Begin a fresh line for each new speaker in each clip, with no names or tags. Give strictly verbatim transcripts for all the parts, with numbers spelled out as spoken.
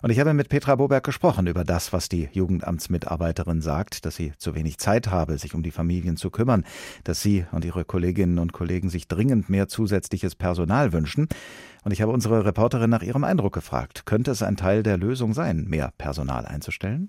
Und ich habe mit Petra Boberg gesprochen über das, was die Jugendamtsmitarbeiterin sagt, dass sie zu wenig Zeit habe, sich um die Familien zu kümmern, dass sie und ihre Kolleginnen und Kollegen sich dringend mehr zusätzliches Personal wünschen. Und ich habe unsere Reporterin nach ihrem Eindruck gefragt. Könnte es ein Teil der Lösung sein, mehr Personal einzustellen?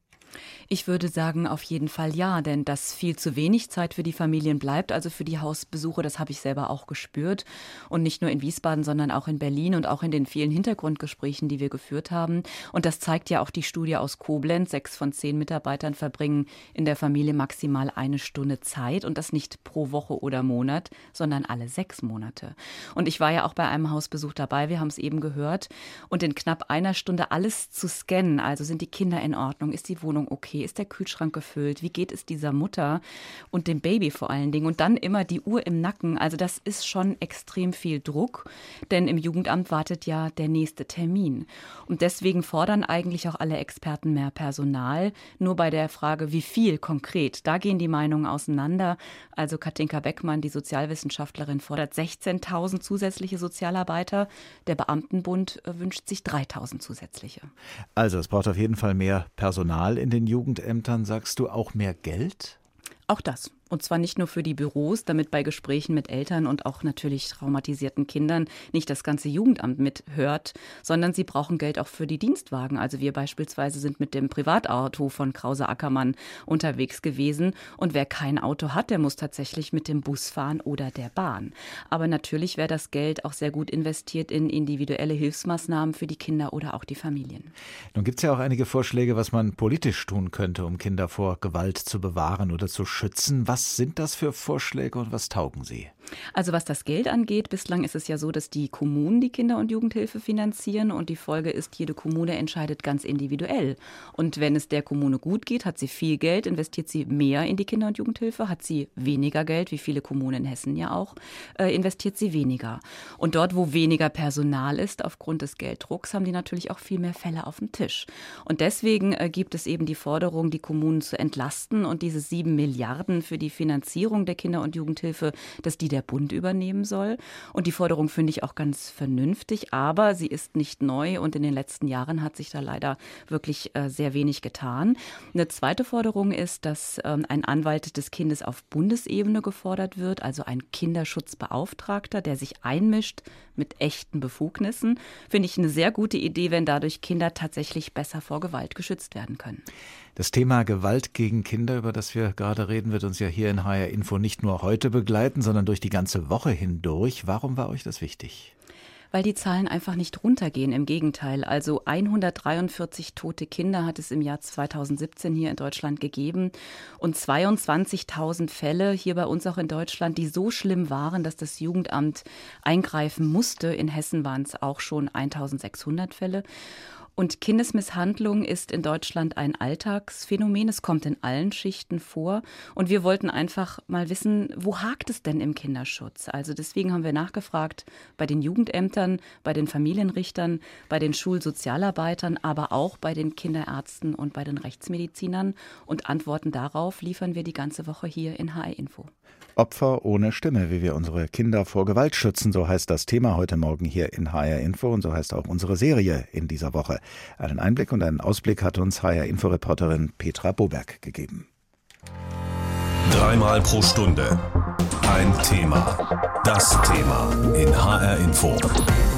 Ich würde sagen, auf jeden Fall ja, denn dass viel zu wenig Zeit für die Familien bleibt, also für die Hausbesuche, das habe ich selber auch gespürt. Und nicht nur in Wiesbaden, sondern auch in Berlin und auch in den vielen Hintergrundgesprächen, die wir geführt haben. Und das zeigt ja auch die Studie aus Koblenz. Sechs von zehn Mitarbeitern verbringen in der Familie maximal eine Stunde Zeit und das nicht pro Woche oder Monat, sondern alle sechs Monate. Und ich war ja auch bei einem Hausbesuch dabei, wir haben es eben gehört. Und in knapp einer Stunde alles zu scannen, also sind die Kinder in Ordnung, ist die Wohnung okay? Ist der Kühlschrank gefüllt? Wie geht es dieser Mutter und dem Baby vor allen Dingen? Und dann immer die Uhr im Nacken. Also das ist schon extrem viel Druck, denn im Jugendamt wartet ja der nächste Termin. Und deswegen fordern eigentlich auch alle Experten mehr Personal. Nur bei der Frage, wie viel konkret, da gehen die Meinungen auseinander. Also Katinka Beckmann, die Sozialwissenschaftlerin, fordert sechzehntausend zusätzliche Sozialarbeiter. Der Beamtenbund wünscht sich dreitausend zusätzliche.
Also es braucht auf jeden Fall mehr Personal in den Jugendämtern. Sagst du auch mehr Geld?
Auch das. Und zwar nicht nur für die Büros, damit bei Gesprächen mit Eltern und auch natürlich traumatisierten Kindern nicht das ganze Jugendamt mithört, sondern sie brauchen Geld auch für die Dienstwagen. Also wir beispielsweise sind mit dem Privatauto von Krause-Ackermann unterwegs gewesen. Und wer kein Auto hat, der muss tatsächlich mit dem Bus fahren oder der Bahn. Aber natürlich wäre das Geld auch sehr gut investiert in individuelle Hilfsmaßnahmen für die Kinder oder auch die Familien.
Nun gibt es ja auch einige Vorschläge, was man politisch tun könnte, um Kinder vor Gewalt zu bewahren oder zu schützen. Was Was sind das für Vorschläge und was taugen sie?
Also was das Geld angeht, bislang ist es ja so, dass die Kommunen die Kinder- und Jugendhilfe finanzieren und die Folge ist, jede Kommune entscheidet ganz individuell. Und wenn es der Kommune gut geht, hat sie viel Geld, investiert sie mehr in die Kinder- und Jugendhilfe, hat sie weniger Geld, wie viele Kommunen in Hessen ja auch, äh, investiert sie weniger. Und dort, wo weniger Personal ist, aufgrund des Gelddrucks, haben die natürlich auch viel mehr Fälle auf dem Tisch. Und deswegen äh, gibt es eben die Forderung, die Kommunen zu entlasten und diese sieben Milliarden für die Finanzierung der Kinder- und Jugendhilfe, dass die der Bund übernehmen soll. Und die Forderung finde ich auch ganz vernünftig, aber sie ist nicht neu und in den letzten Jahren hat sich da leider wirklich äh, sehr wenig getan. Eine zweite Forderung ist, dass ähm, ein Anwalt des Kindes auf Bundesebene gefordert wird, also ein Kinderschutzbeauftragter, der sich einmischt mit echten Befugnissen. Finde ich eine sehr gute Idee, wenn dadurch Kinder tatsächlich besser vor Gewalt geschützt werden können.
Das Thema Gewalt gegen Kinder, über das wir gerade reden, wird uns ja hier in H R Info nicht nur heute begleiten, sondern durch die ganze Woche hindurch. Warum war euch das wichtig?
Weil die Zahlen einfach nicht runtergehen, im Gegenteil. Also hundertdreiundvierzig tote Kinder hat es im Jahr zweitausendsiebzehn hier in Deutschland gegeben und zweiundzwanzigtausend Fälle hier bei uns auch in Deutschland, die so schlimm waren, dass das Jugendamt eingreifen musste. In Hessen waren es auch schon eintausendsechshundert Fälle. Und Kindesmisshandlung ist in Deutschland ein Alltagsphänomen. Es kommt in allen Schichten vor. Und wir wollten einfach mal wissen, wo hakt es denn im Kinderschutz? Also deswegen haben wir nachgefragt bei den Jugendämtern, bei den Familienrichtern, bei den Schulsozialarbeitern, aber auch bei den Kinderärzten und bei den Rechtsmedizinern. Und Antworten darauf liefern wir die ganze Woche hier in H R Info.
Opfer ohne Stimme, wie wir unsere Kinder vor Gewalt schützen, so heißt das Thema heute Morgen hier in H R Info und so heißt auch unsere Serie in dieser Woche. Einen Einblick und einen Ausblick hat uns H R Info-Reporterin Petra Boberg gegeben.
Dreimal pro Stunde ein Thema. Das Thema in H R Info.